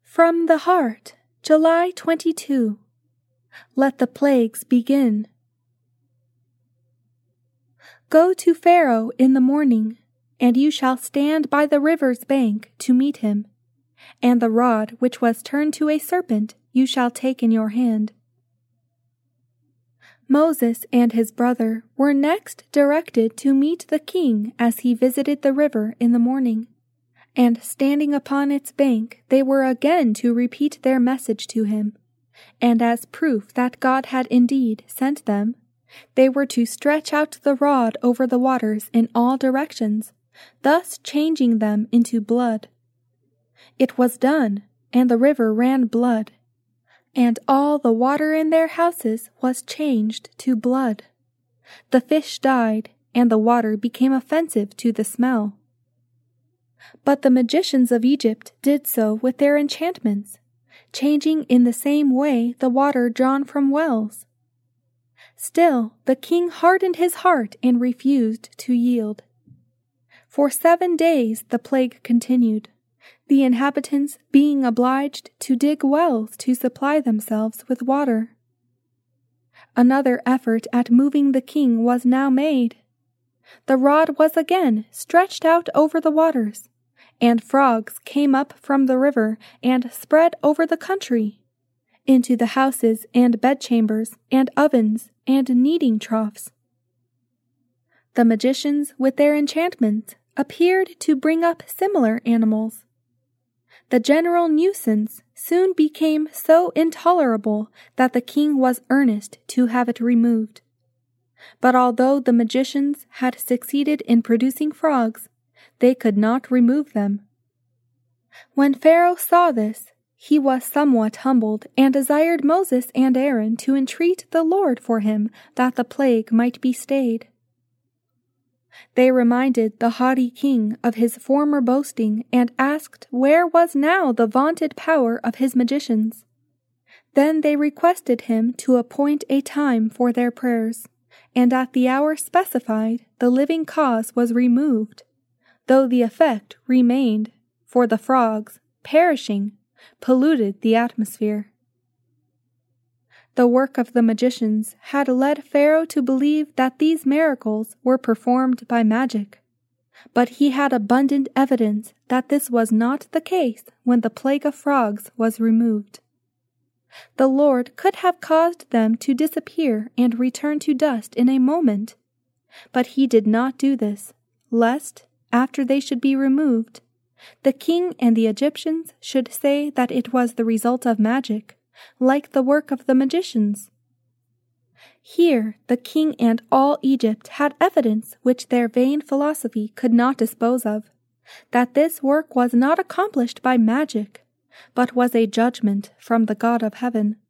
From the Heart, July 22. Let the plagues begin. Go to Pharaoh in the morning, and you shall stand by the river's bank to meet him, and the rod which was turned to a serpent you shall take in your hand. Moses and his brother were next directed to meet the king as he visited the river in the morning, and standing upon its bank they were again to repeat their message to him, and as proof that God had indeed sent them, they were to stretch out the rod over the waters in all directions, thus changing them into blood. It was done, and the river ran blood, and all the water in their houses was changed to blood. The fish died, and the water became offensive to the smell. But the magicians of Egypt did so with their enchantments, changing in the same way the water drawn from wells. Still the king hardened his heart and refused to yield. For 7 days the plague continued, the inhabitants being obliged to dig wells to supply themselves with water. Another effort at moving the king was now made. The rod was again stretched out over the waters, and frogs came up from the river and spread over the country, into the houses and bedchambers and ovens and kneading troughs. The magicians with their enchantments appeared to bring up similar animals. The general nuisance soon became so intolerable that the king was earnest to have it removed. But although the magicians had succeeded in producing frogs, they could not remove them. When Pharaoh saw this, he was somewhat humbled and desired Moses and Aaron to entreat the Lord for him that the plague might be stayed. They reminded the haughty king of his former boasting and asked where was now the vaunted power of his magicians. Then they requested him to appoint a time for their prayers, and at the hour specified the living cause was removed, though the effect remained, for the frogs, perishing, polluted the atmosphere. The work of the magicians had led Pharaoh to believe that these miracles were performed by magic, but he had abundant evidence that this was not the case when the plague of frogs was removed. The Lord could have caused them to disappear and return to dust in a moment, but he did not do this, lest, after they should be removed, the king and the Egyptians should say that it was the result of magic, like the work of the magicians. Here the king and all Egypt had evidence which their vain philosophy could not dispose of, that this work was not accomplished by magic, but was a judgment from the God of heaven.